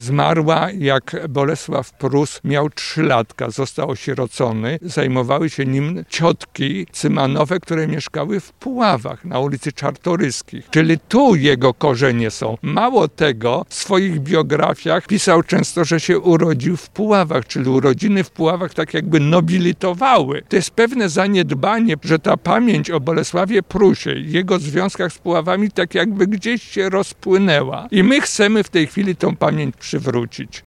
Zmarła, jak Bolesław Prus miał 3 latka, został osierocony. Zajmowały się nim ciotki Cymanowe, które mieszkały w Puławach na ulicy Czartoryskich. Czyli tu jego korzenie są. Mało tego, w swoich biografiach pisał często, że się urodził w Puławach, czyli urodziny w Puławach tak jakby nobilitowały. To jest pewne zaniedbanie, że ta pamięć o Bolesławie Prusie i jego związkach z Puławami tak jakby gdzieś się rozpłynęła. I my chcemy w tej chwili tą pamięć przywrócić.